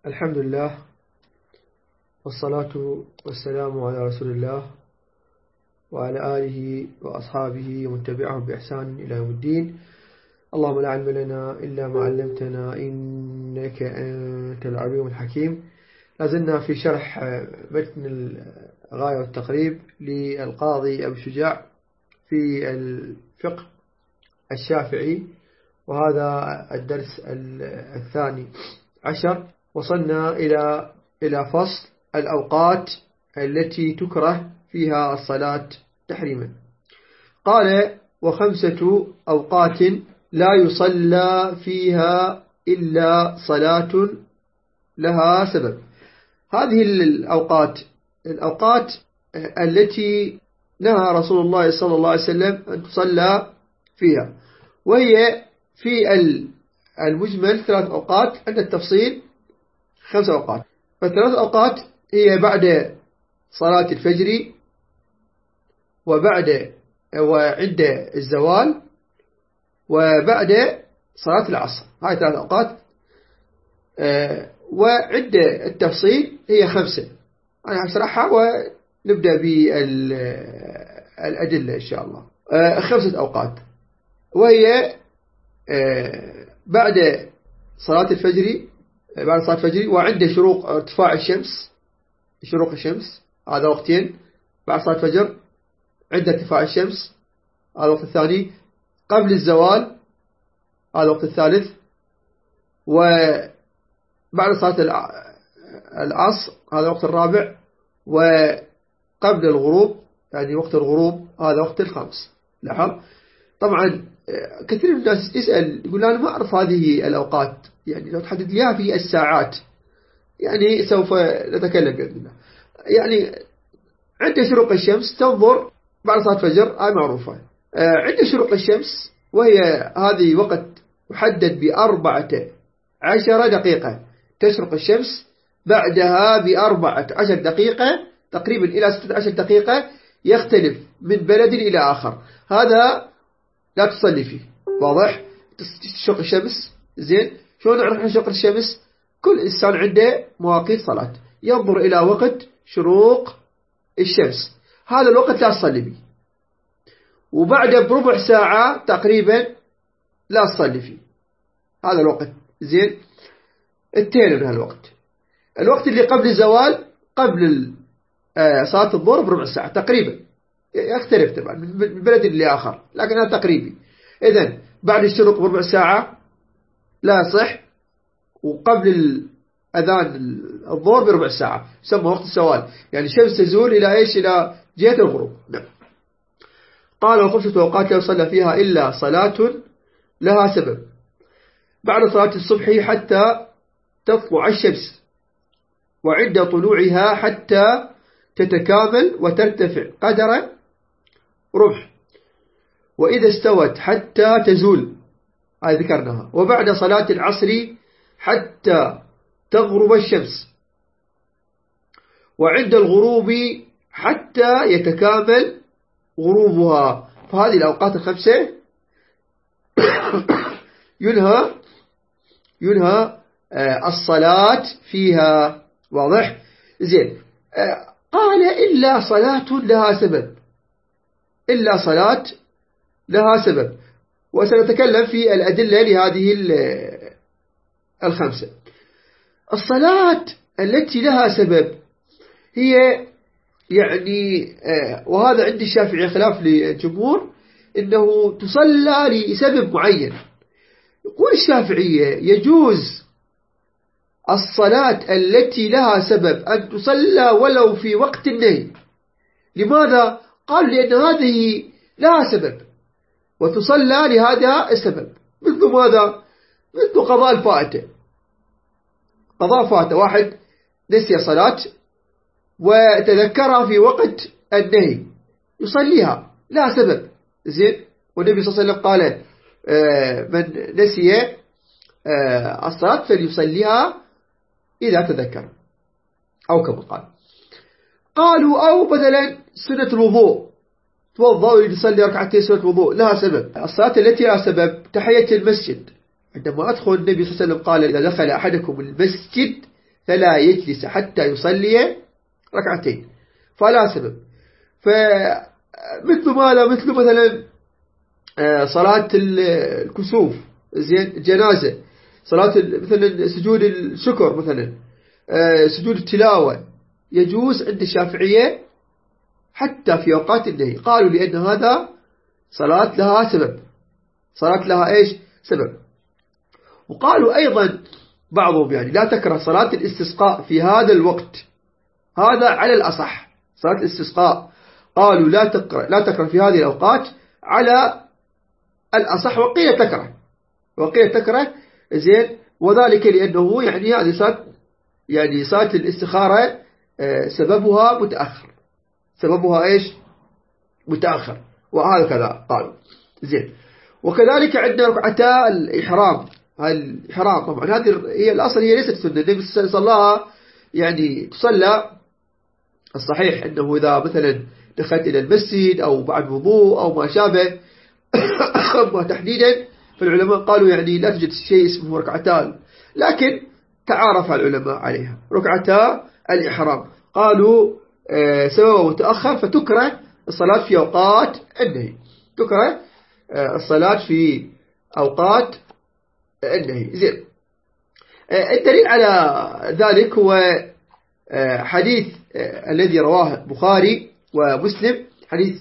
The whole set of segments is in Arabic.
الحمد لله والصلاة والسلام على رسول الله وعلى آله وأصحابه ومن تبعهم بإحسان إلى يوم الدين. اللهم لا علم لنا إلا ما علمتنا إنك أنت العليم الحكيم. لازلنا في شرح متن الغاية والتقريب للقاضي أبو شجاع في الفقه الشافعي، وهذا الدرس الثاني عشر. وصلنا إلى فصل الأوقات التي تكره فيها الصلاة تحريما. قال: وخمسة أوقات لا يصلى فيها إلا صلاة لها سبب. هذه الأوقات التي نهى رسول الله صلى الله عليه وسلم أن تصلى فيها، وهي في المجمل ثلاث أوقات، عند التفصيل 5 أوقات. فالثلاث أوقات هي بعد صلاة الفجر وعند الزوال وبعد صلاة العصر. هاي 3 أوقات، وعند التفصيل هي 5. أنا أشرحها ونبدأ بالأدلة إن شاء الله. 5 أوقات، وهي بعد صلاة الفجر وعند ارتفاع الشمس، شروق الشمس، هذا وقتين بعد صلاة الفجر. عند ارتفاع الشمس، هذا الوقت الثاني. قبل الزوال، هذا الوقت الثالث. وبعد صلاة العصر، هذا الوقت الرابع. وقبل الغروب، يعني وقت الغروب، هذا وقت الخامس. لاحظ طبعا كثير من الناس يسأل يقول: أنا ما أعرف هذه الأوقات، يعني لو تحدد لي في الساعات يعني سوف نتكلم بإذن الله. يعني عند شروق الشمس تنظر بعد صلاة الفجر، هاي معروفة. عند شروق الشمس، وهي هذه وقت محدد ب14 دقيقة، تشرق الشمس. بعدها ب14 دقيقة تقريبا إلى 16 دقيقة، يختلف من بلد إلى آخر. هذا لا تصلي فيه. واضح؟ تشرق الشمس زين. شلون نعرف نشرق الشمس؟ كل إنسان عنده مواقيت صلاة، ينظر إلى وقت شروق الشمس، هذا الوقت لا تصلي فيه. وبعد بربع ساعة تقريبا لا تصلي فيه، هذا الوقت زين. انتهينا من هالوقت. الوقت اللي قبل الزوال، قبل صلاة الظهر بربع ساعة تقريبا، يختلف طبعا من بلد لآخر، لكن هذا تقريبي. إذن بعد الشروق بربع ساعة لا يصح، وقبل أذان الظهر بربع ساعة يسمى وقت الزوال، يعني الشمس تزول إلى إيش؟ إلى جهة الغروب. نعم. قال: وخمسة أوقات لا يصلى فيها إلا صلاة لها سبب. بعد صلاة الصبح حتى تطلع الشمس، وعند طلوعها حتى تتكامل وترتفع قدر ربع، وإذا استوت حتى تزول، هذه ذكرناها. وبعد صلاة العصر حتى تغرب الشمس، وعند الغروب حتى يتكامل غروبها. فهذه الأوقات 5 ينهى الصلاة فيها. واضح؟ زين. قال: إلا صلاة لها سبب. إلا صلاة لها سبب. وسنتكلم في الأدلة لهذه 5. الصلاة التي لها سبب هي يعني وهذا عند الشافعي خلاف للجمهور، إنه تصلى لسبب معين. يقول الشافعية: يجوز الصلاة التي لها سبب أن تصلى ولو في وقت النهي. لماذا؟ قال: لأن هذه لها سبب وتصلى لهذا السبب. مثل ماذا؟ مثل قضاء الفائتة. قضاء فائتة، واحد نسي صلاة وتذكرها في وقت النهي، يصليها لا سبب. زين. والنبي صلى الله عليه وسلم قال: من نسي الصلاة فليصليها إذا تذكر، أو كما قال. قالوا: أو بدلا سنة الوضوء، توضأ ويصلي ركعتين سنة الوضوء، لها سبب. الصلاة التي لها سبب تحية المسجد. عندما أدخل النبي صلى الله عليه وسلم قال: إذا دخل أحدكم المسجد فلا يجلس حتى يصلي ركعتين، فلا سبب. فمثل ماذا؟ مثل مثلا صلاة الكسوف، زين، جنازة، صلاة مثلا سجود الشكر، مثلا سجود التلاوة، يجوز عند الشافعية حتى في أوقات النهي. قالوا لأن هذا صلاة لها سبب، صلاة لها إيش؟ سبب. وقالوا أيضا بعضهم يعني لا تكره صلاة الاستسقاء في هذا الوقت، هذا على الأصح. صلاة الاستسقاء قالوا لا تكره في هذه الأوقات على الأصح، وقيل تكره، زين. وذلك لأنه يعني هذه صلاة الاستخارة سببها متأخر، سببها إيش؟ متأخر، وهكذا قالوا، زين. وكذلك عندنا ركعتا الإحرام. الإحرام طبعا هذه هي الأصل، هي ليست سنة، النبي صلى الله عليه وسلم يعني تصلى. الصحيح أنه إذا مثلا دخلت إلى المسجد أو بعد وضوء أو ما شابه أما تحديدا، فالعلماء قالوا يعني لا توجد شيء اسمه ركعتان، لكن تعارف العلماء عليها ركعتا الإحرام. قالوا سبب متأخر، فتكره الصلاة في أوقات النهي، تكره الصلاة في أوقات النهي، زين. الدليل على ذلك هو حديث الذي رواه البخاري ومسلم، حديث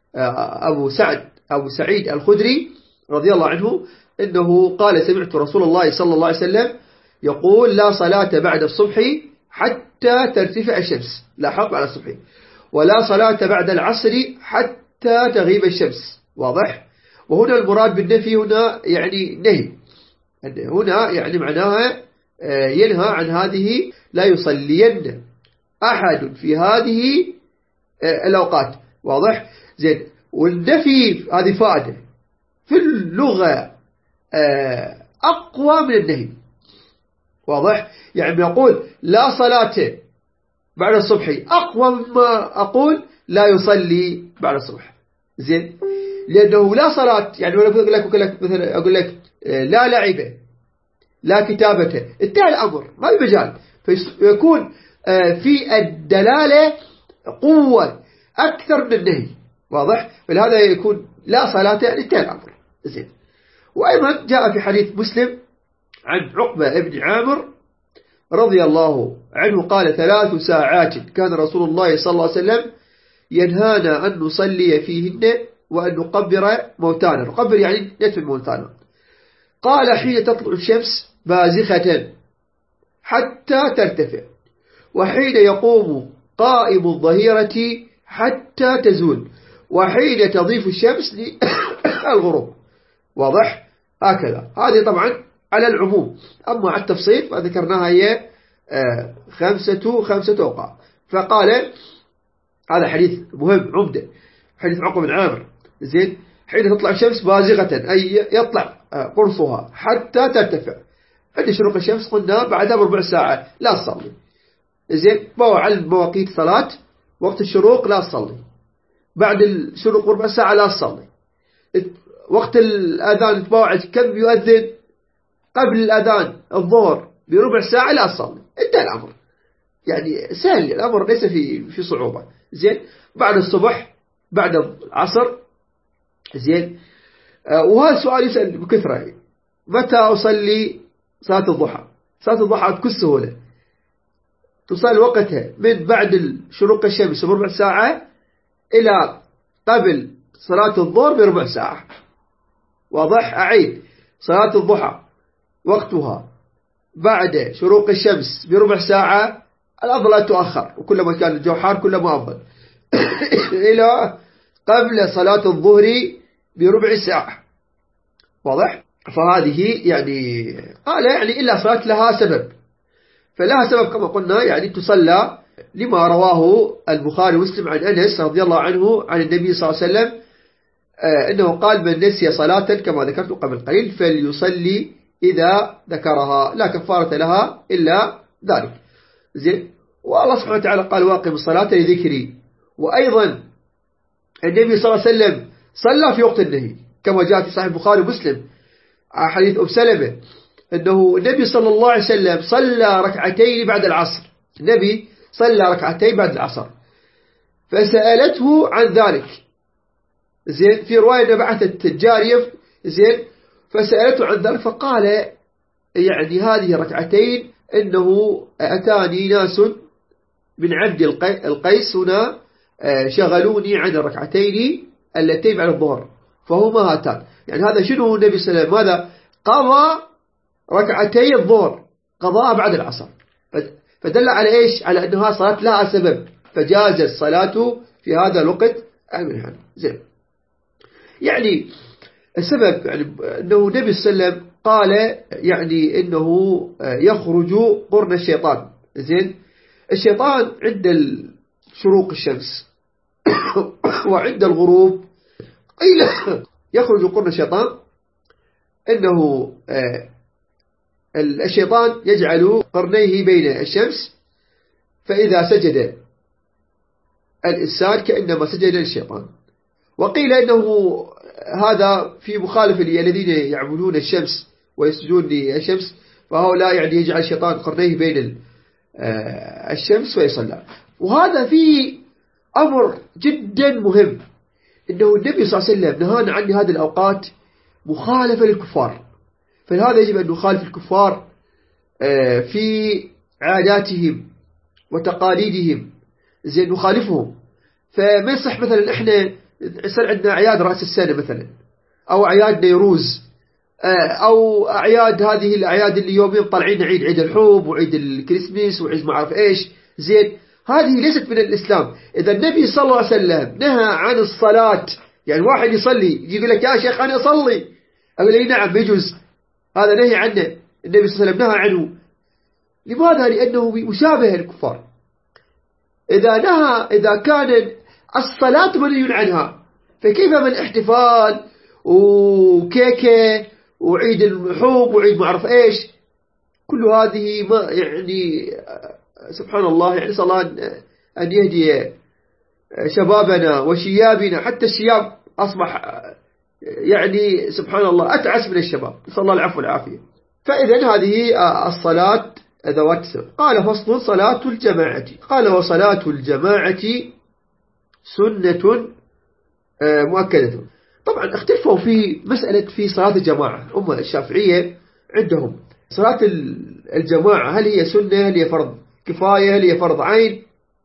أبو سعيد الخدري رضي الله عنه، إنه قال: سمعت رسول الله صلى الله عليه وسلم يقول: لا صلاة بعد الصبح حتى ترتفع الشمس، لا حق على الصبح، ولا صلاة بعد العصر حتى تغيب الشمس. واضح؟ وهنا المراد بالنفي هنا يعني نهي، هنا يعني معناها ينهى عن هذه، لا يصلين أحد في هذه الأوقات. واضح؟ زين. والنفي هذه فائدة في اللغة أقوى من النهي. واضح؟ يعني يقول لا صلاة بعد الصبح أقوى مما أقول لا يصلي بعد الصبح، زين. لأنه لا صلاة يعني أقول لك لا لعبة لا كتابة، انتهى الأمر، ما في مجال، فيكون في الدلالة قوة أكثر من النهي. واضح؟ فلهذا يكون لا صلاة يعني انتهى الأمر، زين. وأيضا جاء في حديث مسلم عن عقبة ابن عامر رضي الله عنه قال: 3 ساعات كان رسول الله صلى الله عليه وسلم ينهانا أن نصلي فيهن وأن نقبر موتانا. نقبر يعني ندفن موتانا. قال: حين تطلع الشمس بازخة حتى ترتفع، وحين يقوم قائم الظهيرة حتى تزول، وحين تضيف الشمس للغروب. واضح؟ هكذا. هذه طبعا على العموم، أما على التفصيل فذكرناها هي 5 أوقات. فقال هذا حديث مهم عمدة، حديث عقبة بن عامر، زين. حين تطلع الشمس بازغة أي يطلع قرصها حتى ترتفع. عند شروق الشمس قلنا بعدها بربع ساعة لا تصلي، زين. على مواقيت صلاة وقت الشروق لا تصلي، بعد الشروق بربع ساعة لا تصلي، وقت الأذان تباوع كم يؤذن قبل الأذان الظهر بربع ساعة لا تصلي، انتهى الأمر، يعني سهل الأمر، ليس في صعوبة، زين. بعد الصبح بعد العصر، زين. وهذا السؤال يسأل بكثرة: متى أصلي صلاة الضحى؟ صلاة الضحى بكل سهولة تصلي وقتها من بعد شروق الشمس بربع ساعة إلى قبل صلاة الظهر بربع ساعة. واضح؟ أعيد: صلاة الضحى وقتها بعد شروق الشمس بربع ساعة، الأفضل أن تؤخر، وكلما كان الجو حار كلما أفضل إلى قبل صلاة الظهر بربع ساعة. واضح؟ فهذه يعني قال يعني إلا صلاة لها سبب، فلها سبب كما قلنا يعني تصلى، لما رواه البخاري ومسلم عن أنس رضي الله عنه عن النبي صلى الله عليه وسلم إنه قال: من نسي صلاة كما ذكرت قبل قليل فليصلي إذا ذكرها، لا كفارة لها إلا ذلك، زين. والله سبحانه وتعالى قال: واقم الصلاة لذكري. وأيضا النبي صلى الله عليه وسلم صلى في وقت النهي كما جاء في صحيح البخاري ومسلم حديث أم سلمة أنه النبي صلى الله عليه وسلم صلى ركعتين بعد العصر. النبي صلى ركعتين بعد العصر، فسألته عن ذلك. زين، في رواية بعثت الجارية، زين، فسألته عن ذلك فقال يعني هذه الركعتين إنه أتاني ناس من عبد القيس هنا شغلوني عن الركعتين اللتين بعد الظهر فهما هاتان. يعني هذا شنو النبي صلى الله عليه وسلم؟ ماذا قضى؟ ركعتي الظهر قضاء بعد العصر، فدل على إيش؟ على أنها صلاة لها سبب، فجاز الصلاة في هذا الوقت أمنها. زين، يعني السبب يعني أنه النبي صلى الله عليه وسلم قال يعني أنه يخرج قرن الشيطان. زين، الشيطان عند شروق الشمس وعند الغروب قيل يخرج قرن الشيطان، أنه الشيطان يجعل قرنيه بين الشمس، فإذا سجد الإنسان كأنما سجد للشيطان. وقيل أنه هذا في مخالفة للذين يعبدون الشمس ويسجدون للشمس، فهؤلاء يعني يجعل الشيطان قرنيه بين الشمس ويصلى. وهذا فيه أمر جدا مهم، إنه النبي صلى الله عليه وسلم نهانا عن هذه الأوقات مخالفة للكفار، فلهذا يجب أن نخالف الكفار في عاداتهم وتقاليدهم. زين، نخالفهم. فما يصح مثلا إحنا يصير عندنا أعياد رأس السنة مثلا، أو أعياد نيروز، أو أعياد هذه الأعياد اللي يومين طالعين عيد الحب وعيد الكريسماس وعيد ما أعرف إيش. زين، هذه ليست من الإسلام. إذا النبي صلى الله عليه وسلم نهى عن الصلاة، يعني واحد يصلي يجي يقول لك يا شيخ أنا أصلي، أقول لي نعم يجوز، هذا نهي عنه، النبي صلى الله عليه وسلم نهى عنه. لماذا؟ لأنه مشابه الكفار. إذا كان الصلاة منهي عنها، فكيف من احتفال وكيكة وعيد الحب وعيد ما أعرف إيش؟ كل هذه ما يعني سبحان الله، يعني صلى الله أن يهدي شبابنا وشيابنا، حتى الشياب أصبح يعني سبحان الله أتعس من الشباب، صلى الله العفو والعافية. فإذا هذه الصلاة ذوات سبب. قال فصل صلاة الجماعة. قال وصلاة الجماعة سنة مؤكدة. طبعا اختلفوا في مسألة في صلاة الجماعة. أمة الشافعية عندهم صلاة الجماعة هل هي سنة، هل هي فرض كفاية، هل هي فرض عين؟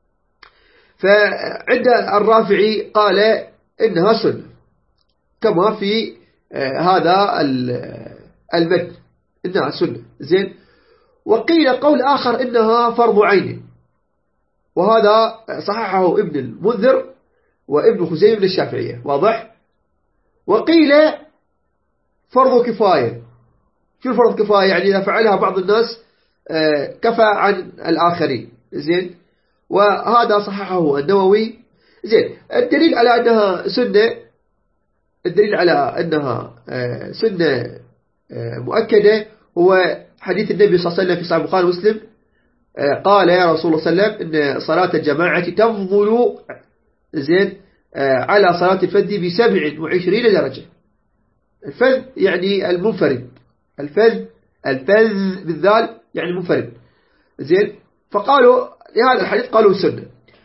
فعند الرافعي قال إنها سنة كما في هذا المتن إنها سنة. زين، وقيل قول آخر إنها فرض عين، وهذا صححه ابن المنذر وابن خزيمة من الشافعية. واضح؟ وقيل فرض كفاية. شو الفرض كفاية؟ يعني إذا فعلها بعض الناس كفى عن الآخرين. زين، وهذا صححه النووي. زين، الدليل على أنها سنة، الدليل على أنها سنة مؤكدة هو حديث النبي صلى الله عليه وسلم في صحيح البخاري ومسلم، قال يا رسول الله صلى الله عليه وسلم إن صلاة الجماعة تفضل زين على صلاة الفذ ب27 درجة. الفذ يعني المنفرد، الفذ بالذال يعني منفرد. زين، فقالوا لهذا الحديث قالوا سنة.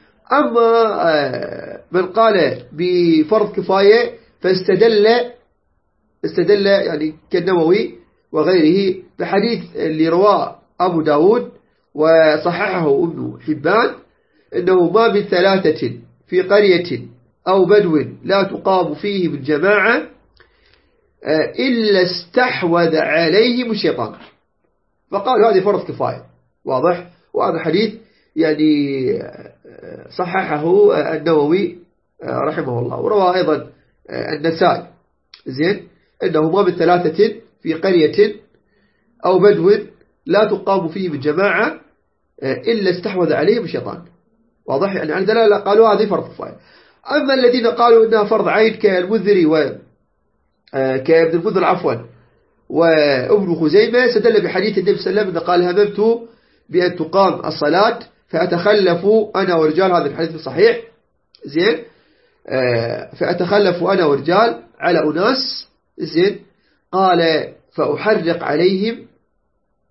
أما من قال بفرض كفاية فاستدل يعني كالنووي وغيره بحديث اللي رواه أبو داود وصححه ابن حبان، إنه ما من 3 في قرية أو بدو لا تقام فيه بالجماعة إلا استحوذ عليهم الشيطان، فقالوا هذه فرض كفاية. واضح؟ وهذا حديث يعني صححه النووي رحمه الله، وروى أيضا النسائي. زين، إنه ما من 3 في قرية أو بدو لا تقام فيه بالجماعة إلا استحوذ عليهم الشيطان. واضح؟ يعني عن دلالة قالوا هذه فرض كفاية. أما الذين قالوا إنها فرض عين كالمنذري كابن المنذر عفوا وابن خزيمة، استدل بحديث النبي صلى الله عليه وسلم قال هممت بأن تقام الصلاة فأتخلف أنا ورجال، هذا الحديث صحيح. زين، فأتخلف أنا ورجال على أناس. زين، قال فأحرق عليهم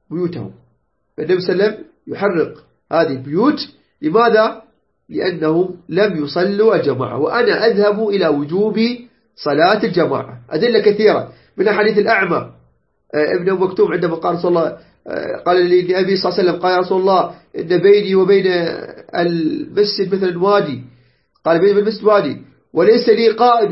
بيوتهم. النبي صلى الله عليه وسلم يحرق هذه البيوت. لماذا؟ لأنهم لم يصلوا الجماعة، وأنا أذهب إلى وجوب صلاة الجماعة. أدلة كثيرة من حديث الأعمى ابن أم مكتوم عندما قال رسول الله قال للنبي صلى الله عليه وسلم قال يا رسول الله إن بيني وبين المسجد مثلا وادي، قال بيني وبين المسجد وادي وليس لي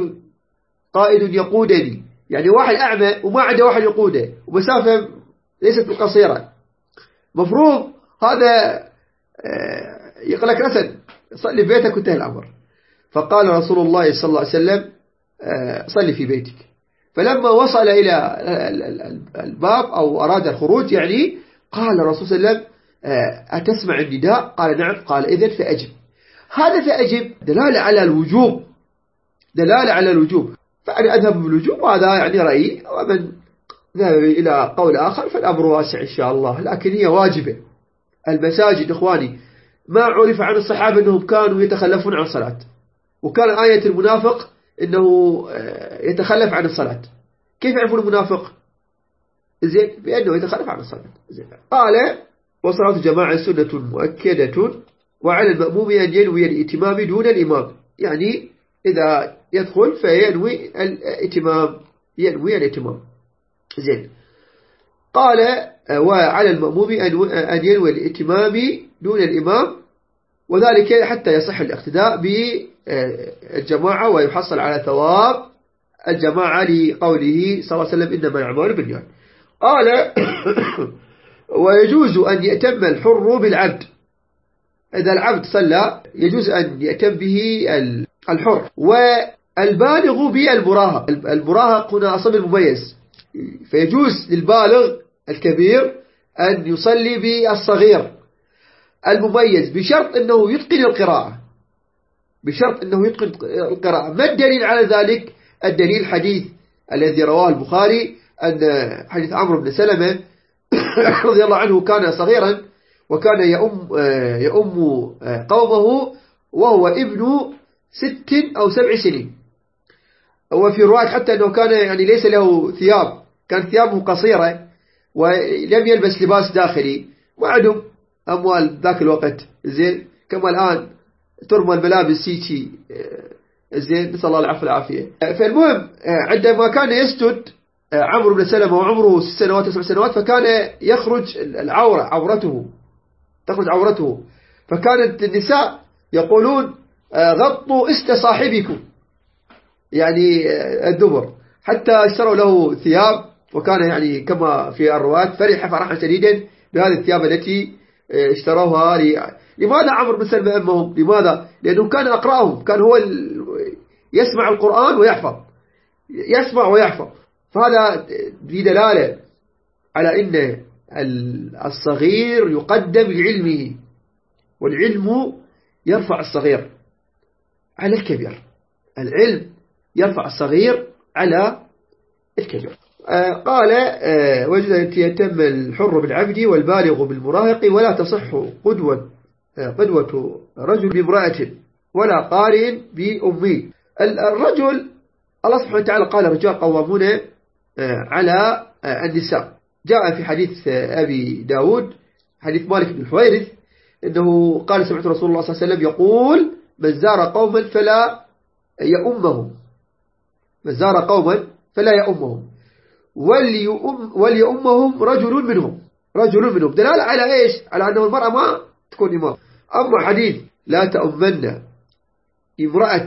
قائد يقودني، يعني واحد أعمى وما عنده واحد يقوده ومسافة ليست قصيرة، مفروض هذا يقول لك أسد صلي في بيتك وانتهى الأمر. فقال رسول الله صلى الله عليه وسلم صلي في بيتك. فلما وصل إلى الباب أو أراد الخروج يعني قال الرسول صلى الله عليه وسلم أتسمع النداء؟ قال نعم. قال إذن فأجب. هذا فأجب دلالة على الوجوب، دلالة على الوجوب. فأنا أذهب بالوجوب، وهذا يعني رأيي، ومن ذهب إلى قول آخر فالأمر واسع إن شاء الله، لكن هي واجبة. المساجد إخواني ما عرف عن الصحابة أنهم كانوا يتخلفون عن الصلاة، وكان آية المنافق أنه يتخلف عن الصلاة. كيف يعرفون المنافق؟ زين، بأنه يتخلف عن الصلاة. زين. قال وصلاة الجماعة سنة مؤكدة، وعلى المأموم أن ينوي الإتمام دون الإمام، يعني إذا يدخل فينوي الإتمام، ينوي الإتمام. زين. قال وعلى المأموم أن ينوي الإتمام دون الإمام، وذلك حتى يصح الاقتداء بالجماعة ويحصل على ثواب الجماعة، لقوله صلى الله عليه وسلم إنما الأعمال بالنيات. قال ويجوز أن يأتم الحر بالعبد. إذا العبد صلى يجوز أن يأتم به الحر، والبالغ بالمراهق. المراهق هنا أصل المميز، فيجوز للبالغ الكبير أن يصلي بالصغير المميز بشرط أنه يتقن القراءة، بشرط أنه يتقن القراءة. ما الدليل على ذلك؟ الدليل حديث الذي رواه البخاري أن حديث عمرو بن سلمة رضي الله عنه كان صغيرا وكان يؤم قومه وهو ابن 6 أو 7 سنين، وفي رواية حتى أنه كان يعني ليس له ثياب، كانت ثيابه قصيرة ولم يلبس لباس داخلي، وعندهم أموال ذاك الوقت. زين، كما الآن ترمى الملابس سيتي. زين، نسأل الله العفو والعافية. فالمهم عندما كان يسجد عمرو بن سلمة وعمره 6 سنوات 7 سنوات، فكان يخرج عورته، تخرج عورته، فكانت النساء يقولون غطوا است صاحبكم، يعني الدبر، حتى اشتروا له ثياب، وكان يعني كما في الروايات فرح فرحا شديدا بهذه الثياب التي اشتروها. لماذا عمرو بن سلمة أمهم؟ لماذا؟ لأنه كان أقرأهم، كان هو يسمع القرآن ويحفظ، يسمع ويحفظ. فهذا دلالة على أن الصغير يقدم لعلمه، والعلم يرفع الصغير على الكبير، العلم يرفع الصغير على الكبير. قال وجد أن يتم الحر بالعبد والبالغ بالمراهق، ولا تصح قدوة رجل بامرأة ولا قارئ بأمي. الرجل الله سبحانه وتعالى قال الرجال قوامون على النساء. جاء في حديث أبي داود حديث مالك بن الحويرث إنه قال سمعت رسول الله صلى الله عليه وسلم يقول من زار قوما فلا يؤمهم، من زار قوما فلا يؤمهم وليؤمهم رجل منهم، رجل منهم، دلالة على إيش؟ على أنه المرأة ما تكون إمام. أما حديث لا تؤمن امرأة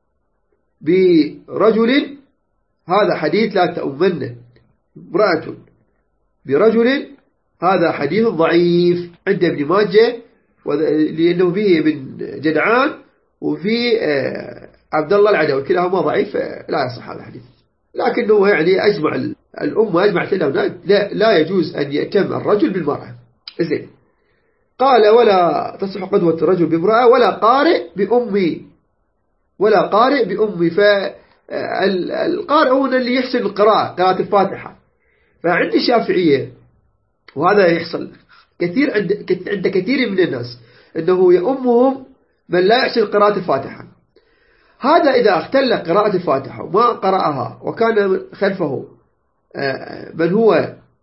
برجل، هذا حديث لا تؤمن امرأة برجل، هذا حديث ضعيف عند ابن ماجه، لأنه فيه ابن جدعان وفي عبد الله العدوي، كلاهما ضعيف، لا يصح هذا الحديث. لكنه يعني أجمع الأمة أجمعت له لا يجوز أن يأتم الرجل بالمرأة. زين. قال ولا تصح قدوة الرجل بامرأة ولا قارئ بأمي، ولا قارئ بأمي. فالقارئ هو اللي يحسن القراءة، قراءة الفاتحة. فعند الشافعية وهذا يحصل كثير عند كثير من الناس أنه يأمهم من لا يحسن قراءة الفاتحة. هذا إذا اختل قراءة الفاتحة وما قرأها وكان خلفه من هو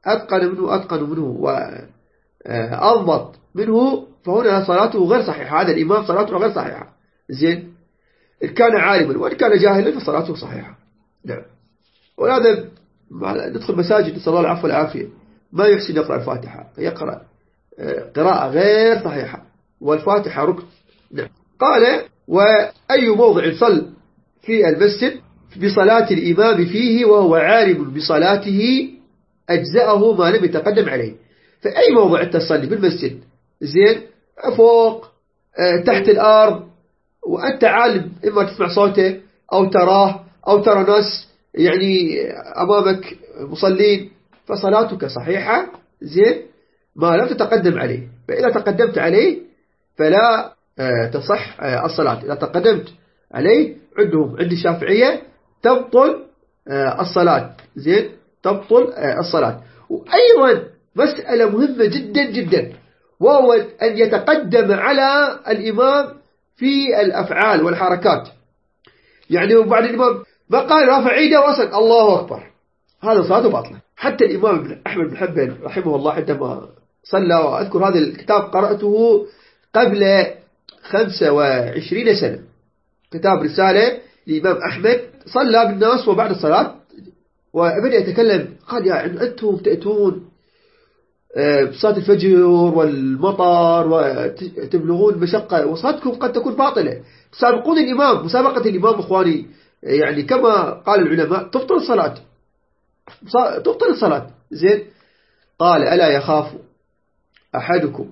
أتقن منه وأضبط منه، فهنا صلاته غير صحيحة. هذا الإمام صلاته غير صحيحة. زين، إن كان عالما وإن كان جاهلا فصلاته صحيحة. نعم. وهذا ندخل مساجد نسأل الله العفو والعافية ما يحسن يقرأ الفاتحة، يقرأ قراءة غير صحيحة، والفاتحة ركن. نعم. قال: وأي موضع صل في المسجد بصلاة الإمام فيه وهو عالم بصلاته أجزأه ما لم يتقدم عليه. فأي موضع تصلي بالمسجد، زين، فوق، تحت الأرض، وأنت عالم، إما تسمع صوته أو تراه أو ترى ناس يعني أمامك مصلين، فصلاتك صحيحة، زين، ما لم تتقدم عليه. فإذا تقدمت عليه فلا تصح الصلاة. إذا تقدمت عليه عند الشافعية تبطل الصلاة. زين، تبطل الصلاة. وأيضا مسألة مهمة جدا جدا، وهو أن يتقدم على الإمام في الأفعال والحركات. يعني بعد الإمام ما قال رافع ايده وصل الله أكبر، هذا صلاته باطلة. حتى الإمام أحمد بن حنبل رحمه الله عندما صلى، وأذكر هذا الكتاب قرأته قبل 25 سنة، كتاب رسالة لإمام أحمد، صلى بالناس وبعد الصلاة وبدأ يتكلم، قال: يا أنتم تأتون بصلاة الفجر والمطر وتبلغون مشقة، وصلاتكم قد تكون باطلة، تسابقون الإمام مسابقة الإمام. إخواني، يعني كما قال العلماء تبطل الصلاة، تبطل الصلاة. زين. قال: ألا يخاف أحدكم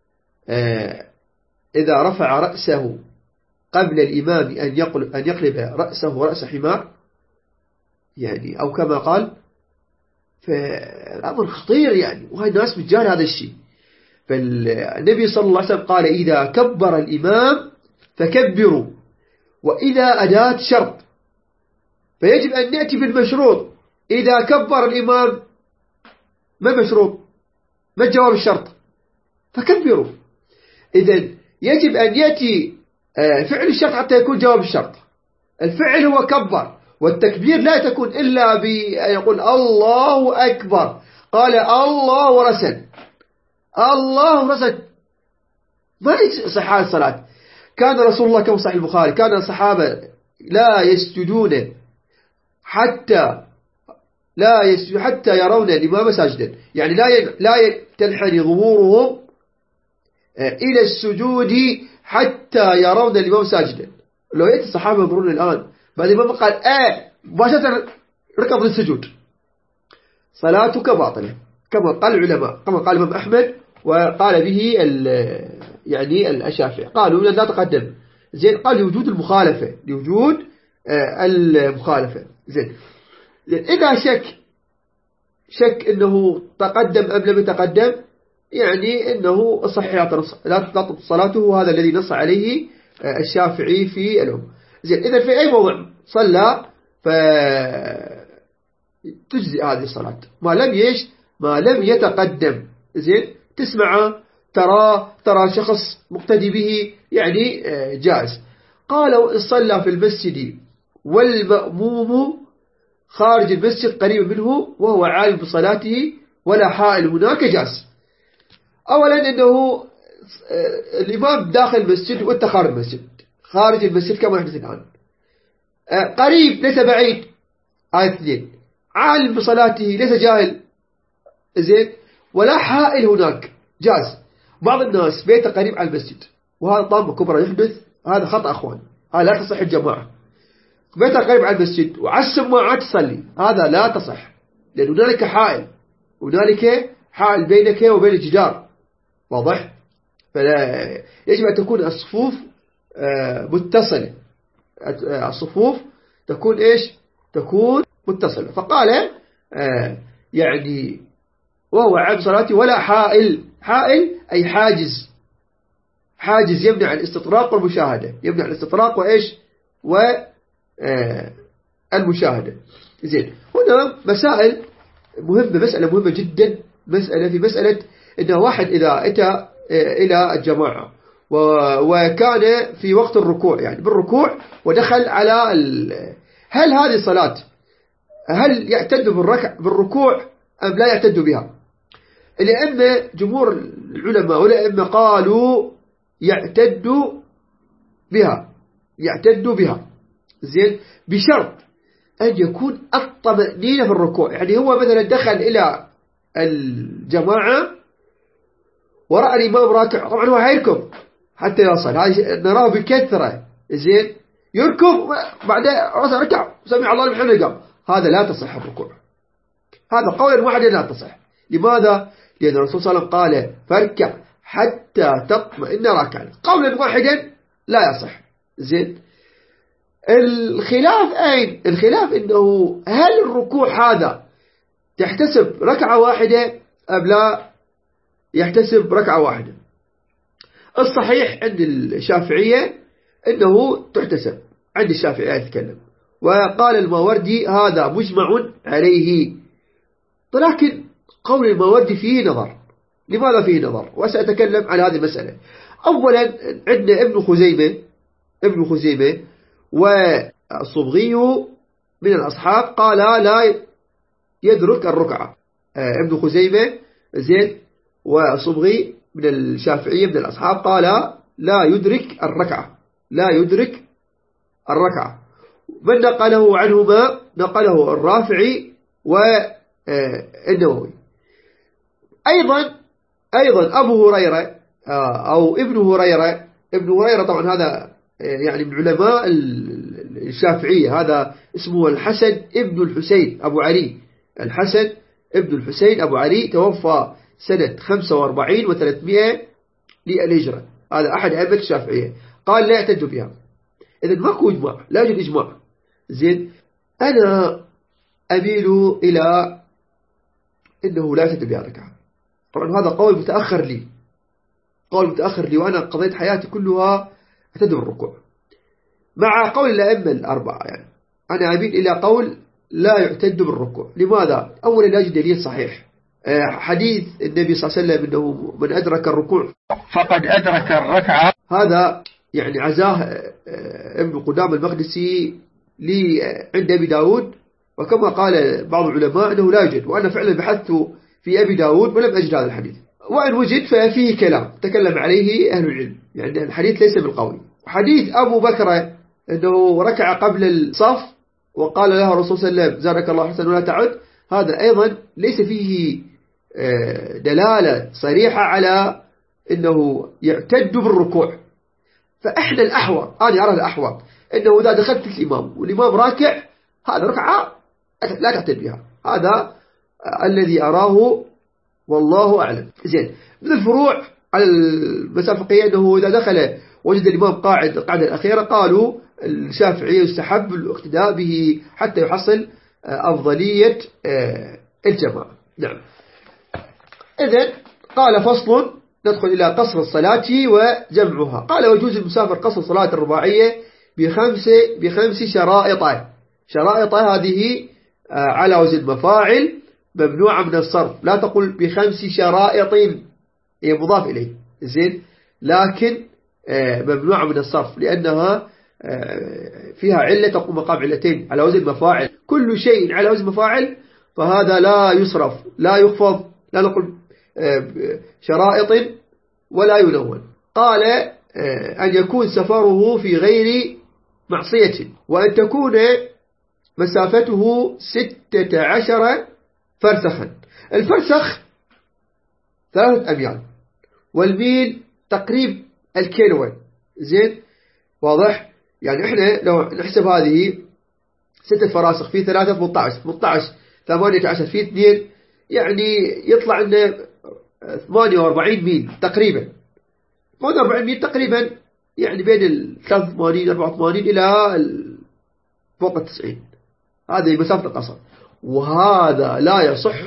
إذا رفع رأسه قبل الإمام أن يقلب رأسه رأس حمار، يعني أو كما قال. فالأمر خطير يعني، وهي الناس بتجاهل هذا الشيء. فالنبي صلى الله عليه وسلم قال: إذا كبر الإمام فكبروا، وإذا أداة شرط، فيجب أن نأتي بالمشروط. إذا كبر الإمام ما المشروط؟ ما الجواب الشرط؟ فكبروا. إذن يجب أن يأتي فعل الشرط حتى يكون جواب الشرط. الفعل هو كبر، والتكبير لا تكون إلا بأن يقول الله أكبر. قال الله ورسل، الله ورسل، ما يصح هذه الصلاة. كان رسول الله كما صحيح البخاري، كان الصحابة لا يسجدون حتى يرون الإمام ساجدا، يعني لا تنحني ظهورهم إلى السجود حتى يرون الإمام ساجدا. لو يأتي الصحابة ينظرون الآن بعد الإمام قال مباشرة ركض للسجود، صلاتك باطلة، كما قال العلماء، كما قال الإمام أحمد وقال به يعني الشافعي، قالوا لا تقدم. زين. قال لوجود المخالفة، لوجود المخالفة. زين. إذا شك إنه تقدم أم لم يتقدم، يعني إنه صحيح لا تبطل صلاته، هذا الذي نص عليه الشافعي في الأم. زين. إذا في أي موضع صلى فتجزئ هذه الصلاة ما لم يتقدم. زين. تسمع، ترى شخص مقتدي به، يعني جائز. قال: صلى في المسجد والمأموم خارج المسجد قريب منه وهو عالم بصلاته ولا حائل هناك، جاز. أولا أنه الإمام داخل المسجد وأنت خارج المسجد، خارج المسجد كما نحن الآن، قريب ليس بعيد. آية 2: عالم بصلاته ليس جاهل. زين. ولا حائل هناك، جاز. بعض الناس بيته قريب على المسجد، وهذا طامة كبرى يحدث، هذا خطأ أخوان، هذا لا تصح الجماعة. بيته قريب على المسجد وعلى السماعات تصلي، هذا لا تصح، لأن هنالك حائل بينك وبين الجدار، واضح؟ فلا يجب أن تكون الصفوف متصلة، الصفوف تكون تكون متصلة. فقال يعني وهو عام صلاتي ولا حائل أي حاجز يمنع الاستطراق والمشاهدة، يمنع الاستطراق المشاهدة. زين. هنا مسائل مهمة، مسألة مهمة جدا، مسألة إنه واحد إذا أتى إلى الجماعة وكان في وقت الركوع، يعني بالركوع، ودخل على هل هذه الصلاة هل يعتد بالركوع أم لا يعتد بها. الأئمة جمهور العلماء والأئمة قالوا يعتد بها زين، بشرط أن يكون الطمأنينة في الركوع. يعني هو مثلا دخل إلى الجماعة ورأى الإمام راكع، طبعا هو هيركب حتى يصل، هذا نراه بكثرة، زين، يركب بعد ركع سمع الله لمن حمده قام، هذا لا تصح الركوع، هذا قولا واحدا لا تصح. لماذا؟ لأن الرسول صلى الله عليه وسلم قال فاركع حتى تطمئن راكعا، قولا واحدا لا يصح. زين، الخلاف أين؟ الخلاف إنه هل الركوع هذا تحتسب ركعة واحدة أم لا يحتسب ركعة واحدة؟ الصحيح عند الشافعية إنه تحتسب، عند الشافعية يتكلم، وقال الماوردي هذا مجمع عليه، ولكن قول الماوردي فيه نظر. لماذا فيه نظر؟ وسأتكلم على هذه المسألة. أولا عندنا ابن خزيمة والصبغي من الأصحاب قال لا يدرك الركعة. ابن خزيمة زين والصبغي من الشافعية من الأصحاب قال لا يدرك الركعة. من نقله عنهما؟ نقله الرافعي والنووي. أيضا أبو هريرة أو ابن هريرة طبعا هذا يعني من علماء الشافعية، هذا اسمه الحسن ابن الحسين أبو علي، الحسن ابن الحسين أبو علي، توفى سنة 45 و300 للهجرة، هذا أحد أئمة الشافعية، قال لا يعتد بها. إذن ماكو إجماع، لا يوجد إجماع. زين، أنا أميل إلى إنه لا يعتد بها ركعة. طبعا هذا قول متأخر لي، وأنا قضيت حياتي كلها أعتد بالركوع، مع قول الأئمة الأربعة. يعني أنا أميل إلى قول لا يعتد بالركوع. لماذا؟ أولا لا يوجد دليل صحيح. حديث النبي صلى الله عليه وسلم إنه من أدرك الركوع فقد أدرك الركعة، هذا يعني عزاه ابن قدام المقدسي عند أبي داود، وكما قال بعض العلماء أنه لا يوجد، وأنا فعلا بحثت في أبي داود ولم أجد هذا الحديث، وإن وجد ففيه كلام تكلم عليه أهل العلم، يعني الحديث ليس بالقوي. حديث أبو بكر أنه ركع قبل الصف وقال له الرسول صلى الله عليه وسلم زادك الله حسنا ولا تعد، هذا أيضا ليس فيه دلالة صريحة على أنه يعتد بالركوع. فإحنا الأحوط، أنا أرى الأحوط أنه إذا دخلت الإمام والإمام راكع، هذا ركعة لا تعتد بها، هذا الذي أراه والله أعلم. زين، من الفروع على المسافقية أنه إذا دخل وجد الإمام قاعد القاعدة الأخيرة، قالوا الشافعية يستحب الاقتداء به حتى يحصل أفضلية الجماعة. نعم. إذن قال فصل، ندخل إلى قصر الصلاة وجمعها. قال ويجوز المسافر قصر الصلاة الرباعية بخمس شرائط هذه على وزن مفاعل ممنوعة من الصرف، لا تقول بخمس شرائط هي مضاف إليه، زين، لكن ممنوعة من الصرف لأنها فيها علة تقوم مقام علتين على وزن مفاعل. كل شيء على وزن مفاعل فهذا لا يصرف، لا يخفض، لا نقول شرائط ولا يلون. قال أن يكون سفره في غير معصية، وأن تكون مسافته 16 فرسخا. الفرسخ 3 أميال، والميل تقريب الكيلوين. زين، واضح؟ يعني إحنا لو نحسب هذه 6 فراسخ في 3 18 18 في 2، يعني يطلع لنا 48 ميل تقريبا، 48 ميل تقريبا، يعني بين 83 84 إلى فوق 90، هذه مسافة القصر، وهذا لا يصح.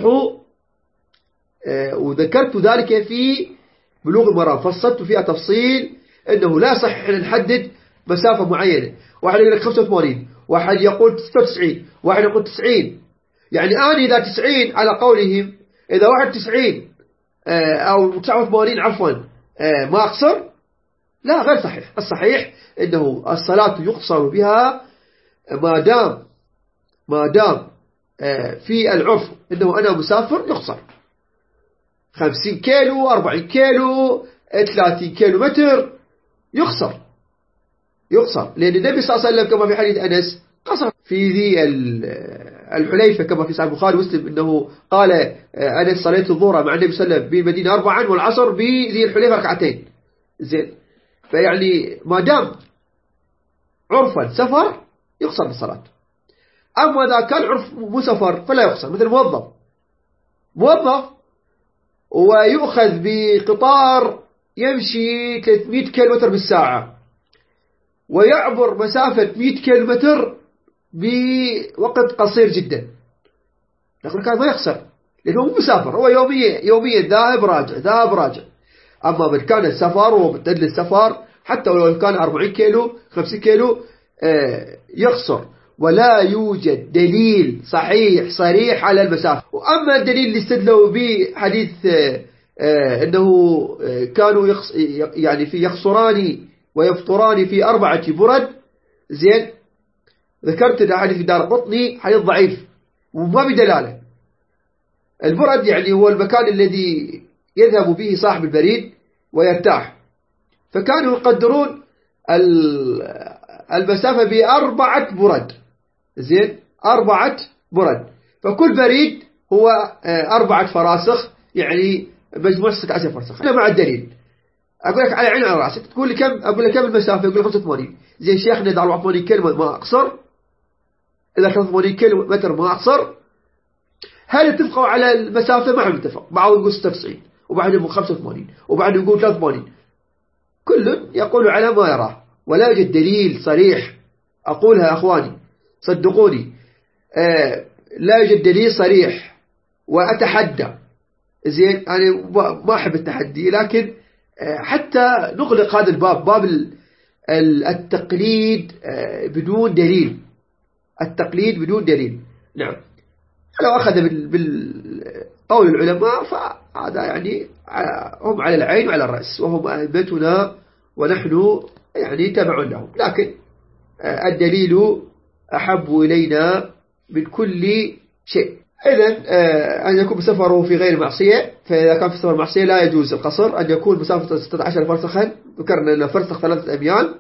وذكرت ذلك في بلوغ المرام، فصلت فيها تفصيل أنه لا صح أن نحدد مسافة معينة، واحد يقول لك 85، واحد يقول 96، واحد يقول 90. يعني أنا إذا 90 على قولهم، إذا واحد 90 أو 89 عفوا ما أقصر، لا، غير صحيح. الصحيح أنه الصلاة يقصر بها ما دام في العرف أنه أنا مسافر يقصر 50 كيلو 40 كيلو 30 كيلو متر يقصر لأن النبي صلى الله عليه وسلم كما في حديث أنس قصر في ذي الحليفة كما في صحيح البخاري ومسلم أنه قال أنا صليت الظهر مع النبي صلى الله عليه وسلم بالمدينة 4 والعصر بذي الحليفة 2 زين. فيعني ما دام عرفا سفر يقصر بالصلاة. أما إذا كان عرف مو سفر فلا يقصر. مثل موظف ويؤخذ بقطار يمشي 300 كيلومتر بالساعة ويعبر مسافة 100 كيلومتر بوقت قصير جدا، لكن كان ما يخسر لأنه مو مسافر، هو يوميا ذاهب راجع. أما من كان السفر ومعتاد للسفر حتى ولو كان 40 كيلو 50 كيلو يخسر، ولا يوجد دليل صريح على المسافة. وأما الدليل اللي استدلوا بحديث أنه كانوا يعني يخسران ويفطران في 4 برد، زين، ذكرت حديث في دارقطني حديث ضعيف وما بدلالة. البرد يعني هو المكان الذي يذهب به صاحب البريد ويرتاح، فكانوا يقدرون المسافة ب4 برد، زين، 4 برد، فكل بريد هو 4 فراسخ، يعني مجموع 16 فرسخ. أنا مع الدليل أقول لك على عين على رأسك، تقول لي كم؟ أقول لك كم المسافة؟ يقول لك 85. زين شيخنا إذا 84 كيلو ما أقصر، إذا 85 كيلو متر ما أقصر. هل اتفقوا على المسافة؟ ما حد اتفق، بعض يقول 96 وبعض يقول 85 وبعض يقول 83، كل يقول على ما يراه، ولا يوجد دليل صريح. أقولها أخواني صدقوني، لا يوجد دليل صريح، وأتحدى، زين، أنا ما أحب التحدي، لكن حتى نغلق هذا الباب، باب التقليد بدون دليل، التقليد بدون دليل. نعم، لو أخذ بالقول العلماء فهذا يعني هم على العين وعلى الرأس، وهم أئمتنا ونحن يعني تبع لهم، لكن الدليل أحب إلينا من كل شيء. إذن أن يكون سفره في غير معصية، فإذا كان في سفر معصية لا يجوز القصر. أن يكون مسافة 16 فرسخا، ذكرنا أن فرسخ 3 أميال.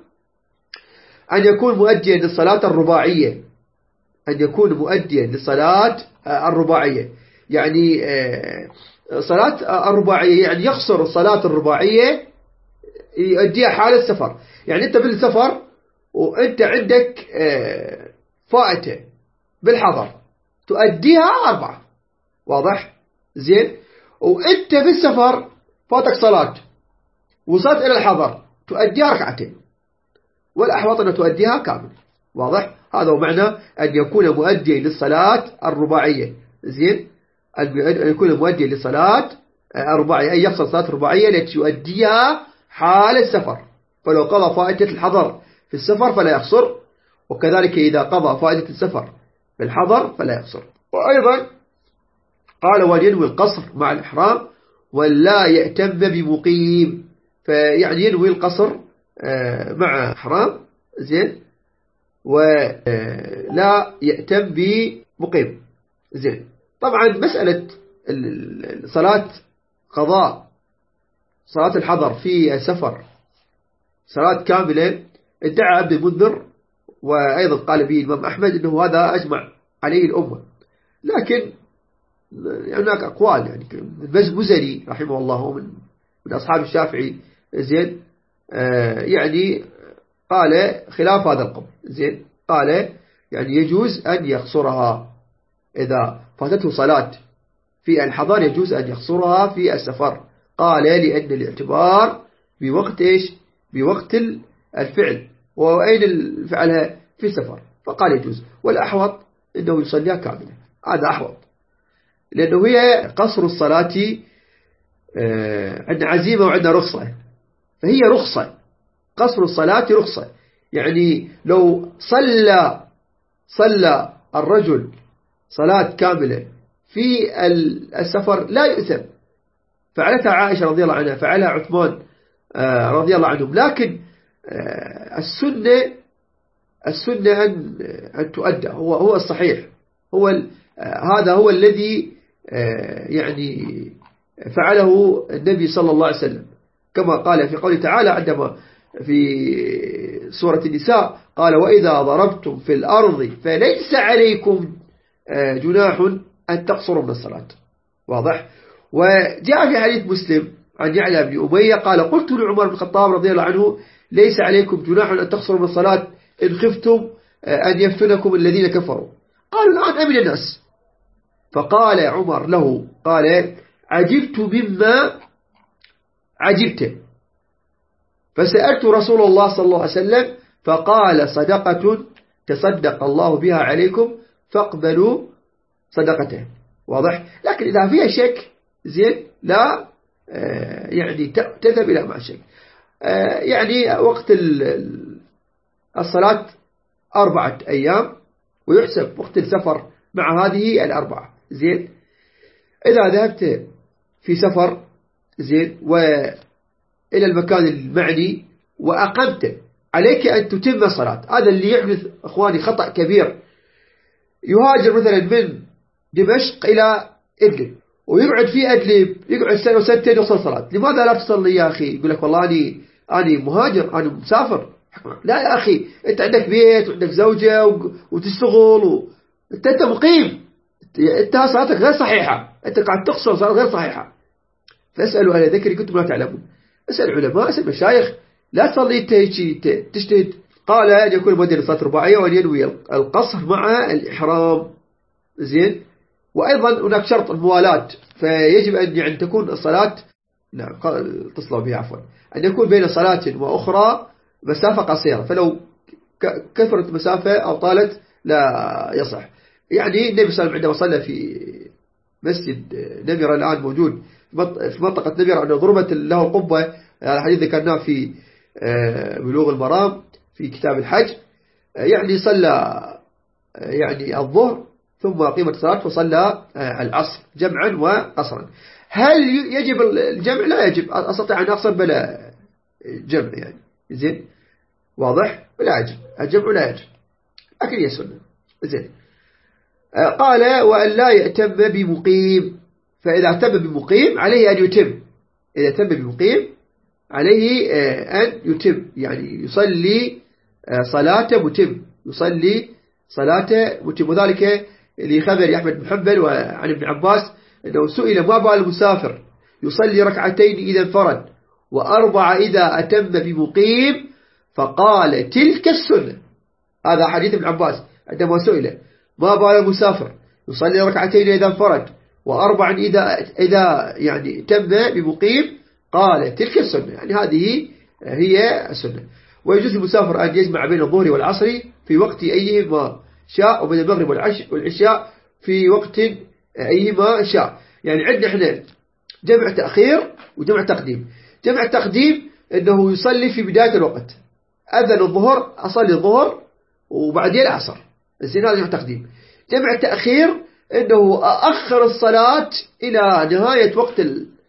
أن يكون مؤديا للصلاة الرباعية، أن يكون مؤديا للصلاة الرباعية، يعني صلاة الرباعية يعني يخسر الصلاة الرباعية يؤديها حال السفر. يعني أنت بالسفر وأنت عندك فائتة بالحضر تؤديها 4، واضح؟ زين. وأنت في السفر فاتك صلاة وصلت إلى الحضر تؤديها 2، والأحوط أن تؤديها كامل، واضح؟ هذا هو معنى أن يكون مؤديا للصلاة الرباعية، زين، أن يكون مؤديا للصلاة الرباعية، أي يخسر صلاة الرباعية التي يؤديها حال السفر. فلو قضى فائدة الحضر في السفر فلا يخسر، وكذلك إذا قضى فائدة السفر في الحضر فلا يخسر. وأيضا قال ولينوي القصر مع الإحرام ولا يأتم بمقيم، فيعني ينوي القصر مع إحرام، زين، ولا يأتم بمقيم، زين. طبعا مسألة قضاء صلاة الحضر في السفر صلاة كاملة ادعى عبد المنذر، وأيضا قال به الإمام أحمد أنه هذا أجمع عليه الأمة، لكن هناك أقوال، يعني المزني رحمه الله من أصحاب الشافعي، زين، يعني قال خلاف هذا القول، زين، قال يعني يجوز أن يخسرها إذا فاتته صلاة في الحضر، يجوز أن يخسرها في السفر. قال لأن الاعتبار بوقت إيش؟ بوقت الفعل، وأين الفعلها؟ في السفر، فقال يجوز. والأحوط أنه يصليها كاملة، هذا أحوط، لأنه هي قصر الصلاة عندنا عزيمة وعندنا رخصة، فهي رخصة، قصر الصلاة رخصة. يعني لو صلى الرجل صلاة كاملة في السفر لا يؤثم، فعلتها عائشة رضي الله عنها، فعلها عثمان رضي الله عنهم، لكن السنة أن تؤدى، هو الصحيح، هو هذا هو الذي يعني فعله النبي صلى الله عليه وسلم، كما قال في قوله تعالى عندما في سورة النساء قال وإذا ضربتم في الأرض فليس عليكم جناح أن تقصروا من الصلاة. واضح. وجاء في حديث مسلم عن يعلى بن أمية قال قلت لعمر بن الخطاب رضي الله عنه ليس عليكم جناح أن تقصروا من الصلاة إن خفتم أن يفتنكم الذين كفروا. قالوا الآن أمن الناس. فقال عمر له قال عجبت مما عجبت، فسألت رسول الله صلى الله عليه وسلم فقال صدقة تصدق الله بها عليكم فاقبلوا صدقته. واضح. لكن إذا فيها شك زين لا يعني تذهب إلى مع شك. يعني وقت الصلاة 4 أيام ويحسب وقت السفر مع هذه 4 زين. إذا ذهبت في سفر زين وإلى المكان المعني وأقمت عليك أن تتم الصلاة. هذا اللي يحدث أخواني خطأ كبير. يهاجر مثلا من دمشق إلى إدلب ويقعد في إدلب يقعد سنة وسنتين يوصل صلاة. لماذا لا تصلي يا أخي؟ يقول لك والله أنا مهاجر أنا مسافر. لا يا أخي أنت عندك بيت وعندك زوجة وتشتغل أنت مقيم، أنت صلاتك غير صحيحة، أنت قاعد تقصر صلاة غير صحيحة. فاسألوا أهل ذكري كنتم لا تعلمون. اسأل علماء اسأل مشايخ. لا تصلي تجتهد. قال أن يكون مؤذن صلاة رباعية وأن ينوي القصر مع الإحرام زين. وأيضا هناك شرط الموالاة، فيجب أن يعني تكون الصلاة نعم اتصلوا بها عفوا أن يكون بين صلاة وأخرى مسافة قصيرة، فلو كثرت مسافة أو طالت لا يصح. يعني النبي صلى الله عليه وسلم عندما صلى في مسجد نمرة الآن موجود في منطقة نمرة أنه ضربت له القبة. هذا الحديث ذكرناه في بلوغ المرام في كتاب الحج. يعني صلى يعني الظهر ثم قيمة الصلاة وصلى العصر جمعا وقصرا. هل يجب الجمع؟ لا يجب. أستطيع أن أقصر بلا جمع يعني زين. واضح. لا يجب الجمع لا يجب لكن هي سنة زين. قال وأن لا يأتم بمقيم، فإذا اعتم بمقيم عليه أن يتم. إذا اعتم بمقيم عليه أن يتم يعني يصلي صلاة متم، يصلي صلاة متم. وذلك لخبر أحمد بن حنبل وعن ابن عباس أنه سئل ما بال المسافر يصلي 2 إذا انفرد و4 إذا أتم بمقيم فقال تلك السنة. هذا حديث ابن عباس عندما سئل ما بال المسافر يصلي 2 إذا انفرد و4 إذا يعني تم بمقيم قال تلك السنة، يعني هذه هي السنة. ويجوز المسافر أن يجمع بين الظهر والعصر في وقت أيهما شاء وبين المغرب والعشاء في وقت أيهما شاء. يعني عندنا احنا جمع تأخير وجمع تقديم. جمع تقديم أنه يصلي في بداية الوقت، أذن الظهر أصلي الظهر وبعدين العصر زين، هذا جمع تقديم. جمع تأخير أنه أأخر الصلاة إلى نهاية وقت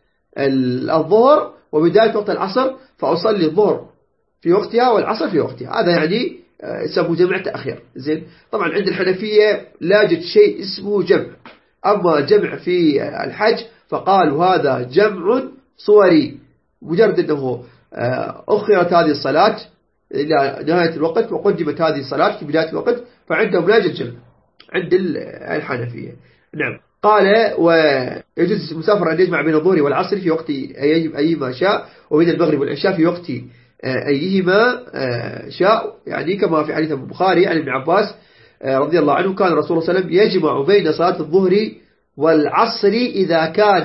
الظهر وبداية وقت العصر فأصلي الظهر في وقتها والعصر في وقتها. هذا يعني يسمى جمع تأخير زين. طبعا عند الحنفية لا يوجد شيء اسمه جمع. أما جمع في الحج فقالوا هذا جمع صوري، مجرد أنه أخرت هذه الصلاة إلى نهاية الوقت وقدمت هذه الصلاة في بداية الوقت فعندهم لا يوجد جمع عند الحنفية. نعم. قال ويجوز المسافر أن يجمع بين الظهر والعصر في وقت أيهما شاء وبين المغرب والعشاء في وقت أيهما شاء، يعني كما في حديث البخاري عن ابن عباس رضي الله عنه كان الرسول صلى الله عليه وسلم يجمع بين صلاة الظهر والعصر إذا كان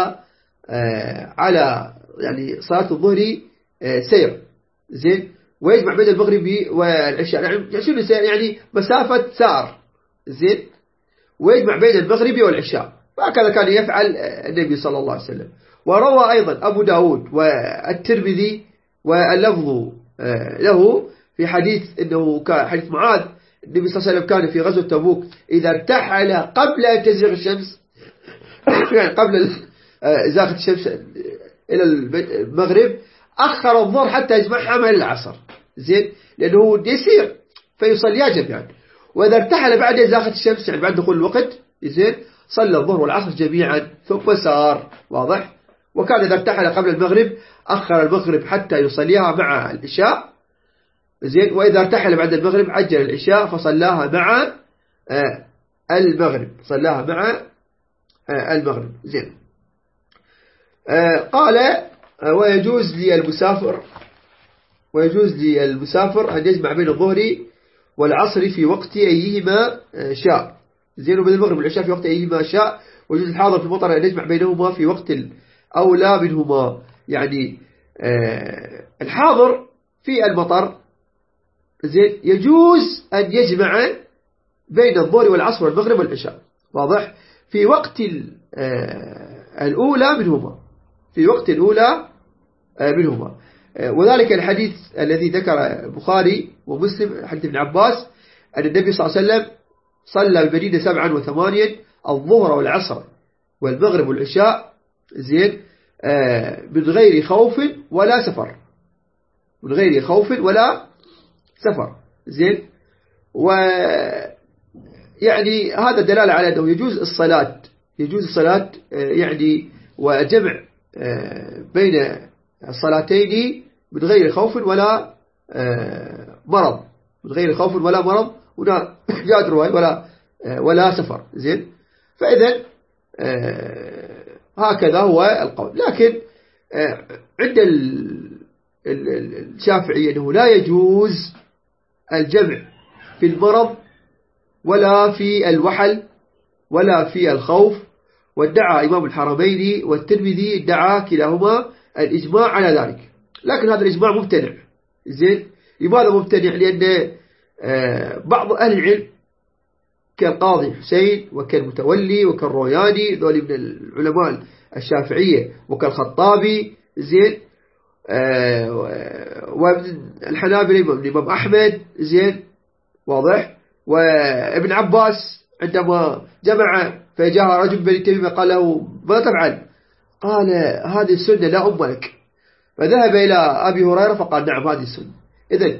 على يعني صلاة الظهر سير زين، ويجمع بين المغرب والعشاء يعني مسافة سار زين، ويجمع بين المغرب والعشاء. وهكذا كان يفعل النبي صلى الله عليه وسلم. وروى أيضا أبو داود والترمذي واللفظ له في حديث إنه حديث معاذ النبي صلى الله عليه وسلم كان في غزوة تبوك إذا ارتحل قبل أن تزيغ الشمس يعني قبل إزاغة الشمس إلى المغرب أخر الظهر حتى يجمعها مع العصر زين، لأنه يسير فيصليها جميعا. وإذا ارتحل بعد إزاغة الشمس يعني بعد دخول الوقت زين صلى الظهر والعصر جميعا ثم سار. واضح. وكان إذا ارتحل قبل المغرب أخر المغرب حتى يصليها مع العشاء. زين. وإذا ارتحل بعد المغرب عجل العشاء فصلاها مع المغرب. صلاها مع المغرب. زين. قال ويجوز للمسافر أن يجمع بين الظهر والعصر في وقت أيهما شاء. زين. وبين المغرب والعشاء في وقت أيهما شاء. ويجوز الحاضر في المطر أن يجمع بينهما في وقت الأولى منهما. يعني الحاضر في المطر زين يجوز أن يجمع بين الظهر والعصر والمغرب والعشاء. واضح. في وقت الأولى منهما. في وقت الأولى منهما. وذلك الحديث الذي ذكر البخاري ومسلم حديث ابن عباس أن النبي صلى الله عليه وسلم صلى بالمدينة 7 و8 الظهر والعصر والمغرب والعشاء. زين. من غير خوف ولا سفر. من غير خوف ولا سفر. زين. ويعني هذا دلالة على أنه يجوز الصلاة يعني وجمع بين الصلاتين من غير خوف ولا مرض. من غير خوف ولا مرض ولا جاد رواية ولا سفر. زين. فإذا هكذا هو القول. لكن عند الشافعي أنه لا يجوز الجمع في المرض ولا في الوحل ولا في الخوف. وادعى إمام الحرمين والترمذي ادعى كلاهما الإجماع على ذلك. لكن هذا الإجماع ممتنع. زين. لماذا ممتنع؟ لأن بعض أهل العلم كالقاضي حسين وكالمتولي وكالروياني ذولي من العلماء الشافعية وكالخطابي. زين. ومن الحنابلة من الإمام أحمد. زين. واضح. وابن عباس عندما جمع فجاء رجل بني تميمة قال له ما تفعل؟ قال هذه السنة لا أم لك. فذهب إلى أبي هريرة فقال نعم هذه السنة. إذن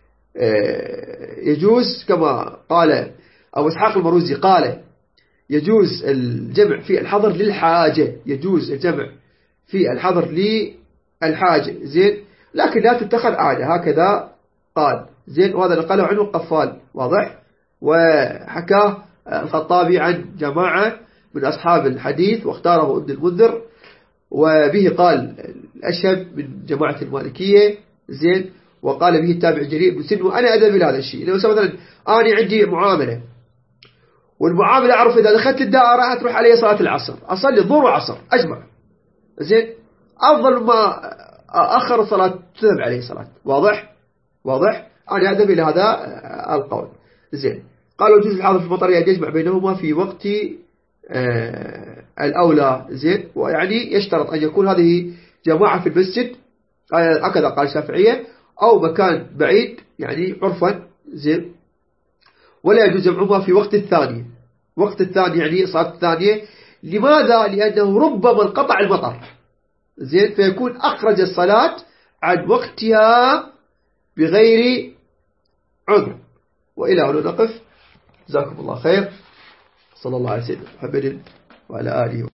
يجوز كما قال أبو إسحاق المروزي قال يجوز الجمع في الحضر للحاجة. يجوز الجمع في الحضر للحاجة. زين. لكن لا تتخذ عادة. هكذا قال. زين. وهذا نقله عنه القفال. واضح. وحكاه الخطابي عن جماعة من أصحاب الحديث واختاره ابن المنذر وبه قال الأشهب من جماعة المالكية. زين. وقال به التابع الجريء بن سن. وأنا أدب إلى هذا الشيء. لو مثلا أنا عندي معاملة والمعاملة أعرف إذا دخلت الدائرة هتروح علي صلاة العصر أصلي الظهر وعصر أجمع. زين. أفضل ما أخر الصلاة تذهب عليه صلاة. واضح. أنا أدب إلى هذا القول. زين. قالوا يجوز الحاضر في المطر أن يجمع بينهما في وقت الأولى. زين. ويعني يشترط أن يكون هذه جماعة في المسجد هكذا قال الشافعية أو مكان بعيد يعني عرفا. زين. ولا يجوز جمعهما في وقت الثانية. وقت الثاني يعني صلاة الثانية. لماذا؟ لأنه ربما انقطع المطر. زين. فيكون أخرج الصلاة عن وقتها بغير عذر. وإلى هنا نقف. جزاكم الله خير. صلى الله عليه وسلم محمد وعلى آله